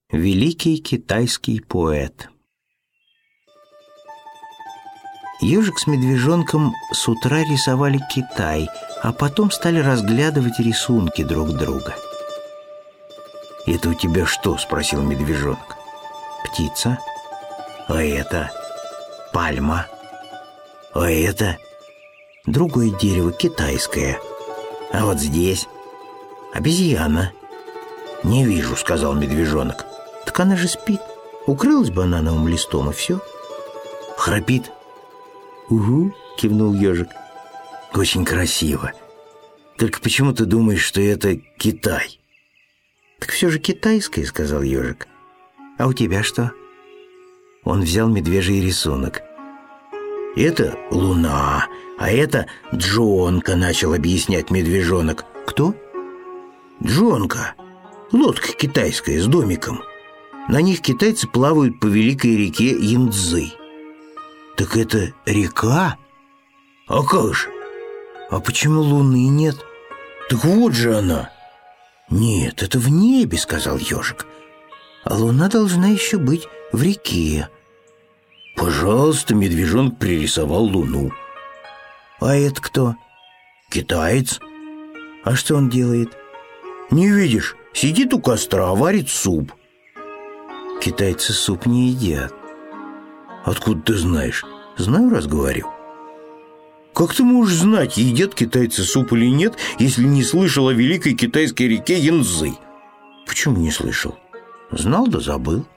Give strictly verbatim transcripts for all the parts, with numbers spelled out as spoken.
Великий китайский поэт. Ежик с медвежонком с утра рисовали Китай, а потом стали разглядывать рисунки друг друга. «Это у тебя что?» — спросил медвежонок. «Птица. А это пальма. А это другое дерево, китайское. А вот здесь обезьяна». «Не вижу», — сказал медвежонок. «Так она же спит. Укрылась банановым листом, и все». «Храпит?» «Угу», — кивнул ежик. «Очень красиво. Только почему ты думаешь, что это Китай?» «Так все же китайское», — сказал ежик. «А у тебя что?» Он взял медвежий рисунок. «Это луна, а это джонка», — начал объяснять медвежонок. «Кто?» «Джонка. Лодка китайская с домиком. На них китайцы плавают по великой реке Янцзы». «Так это река?» «А как же?» «А почему луны нет?» «Так вот же она». «Нет, это в небе», — сказал ежик. «А луна должна еще быть в реке». «Пожалуйста», — медвежонок пририсовал луну. «А это кто?» «Китаец». «А что он делает?» «Не видишь, сидит у костра, варит суп». «Китайцы суп не едят». «Откуда ты знаешь?» «Знаю, раз говорю». «Как ты можешь знать, едят китайцы суп или нет, если не слышал о великой китайской реке Янцзы?» «Почему не слышал?» «Знал да забыл».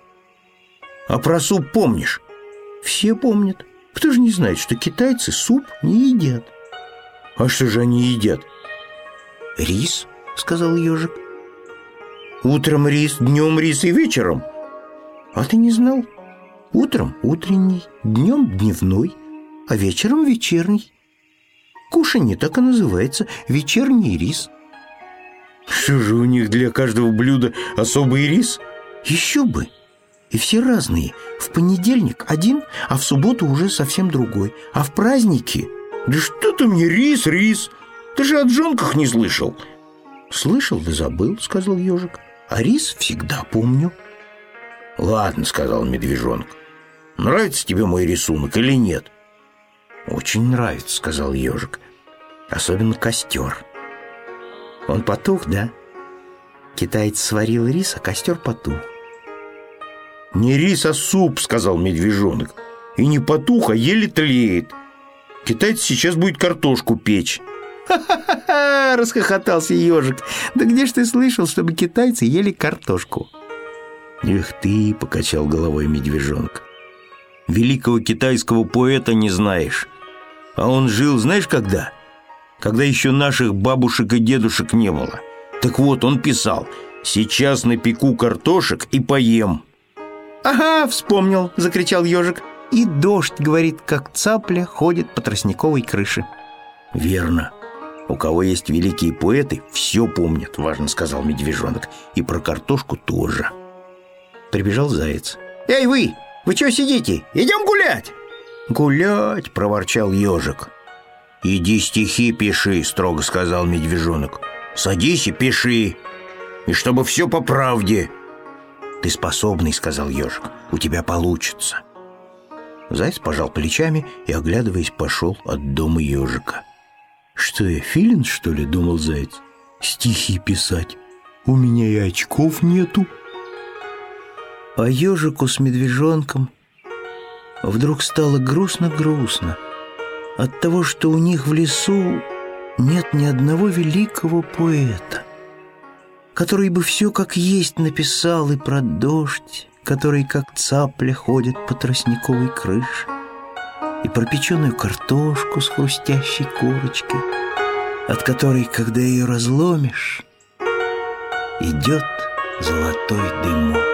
«А про суп помнишь?» «Все помнят. Кто же не знает, что китайцы суп не едят?» «А что же они едят?» «Рис», — сказал ежик. «Утром рис, днем рис и вечером?» «А ты не знал? Утром утренний, днем дневной, а вечером вечерний. Кушанье так и называется — вечерний рис». «Что же у них для каждого блюда особый рис?» «Еще бы! И все разные. В понедельник один, а в субботу уже совсем другой. А в праздники...» «Да что ты мне рис, рис! Ты же о джонках не слышал!» «Слышал да забыл», — сказал ежик. «А рис всегда помню». «Ладно», — сказал медвежонок. «Нравится тебе мой рисунок или нет?» «Очень нравится», — сказал ежик. «Особенно костер». «Он потух, да?» Китаец сварил рис, а костер потух. «Не рис, а суп», — сказал медвежонок. «И не потух, а еле тлеет. Китаец сейчас будет картошку печь». «Ха-ха-ха!» — расхохотался ежик. «Да где ж ты слышал, чтобы китайцы ели картошку?» «Эх ты!» — покачал головой медвежонок. «Великого китайского поэта не знаешь. А он жил, знаешь, когда? Когда еще наших бабушек и дедушек не было. Так вот, он писал: «Сейчас напеку картошек и поем». «Ага, вспомнил!» — закричал ежик. «И дождь, — говорит, — как цапля ходит по тростниковой крыше». «Верно. У кого есть великие поэты, все помнят», — важно сказал медвежонок. «И про картошку тоже». Прибежал заяц. «Эй вы! Вы что сидите? Идем гулять!» «Гулять!» — проворчал ежик. «Иди стихи пиши», — строго сказал медвежонок. «Садись и пиши. И чтобы все по правде». «Ты способный», — сказал ежик. «У тебя получится». Заяц пожал плечами и, оглядываясь, пошел от дома ежика. «Что я, филин, что ли?» — думал заяц. «Стихи писать. У меня и очков нету». А ежику с медвежонком вдруг стало грустно-грустно от того, что у них в лесу нет ни одного великого поэта, который бы все как есть написал и про дождь, который как цапля ходит по тростниковой крыше, и про печеную картошку с хрустящей корочкой, от которой, когда ее разломишь, идет золотой дымок.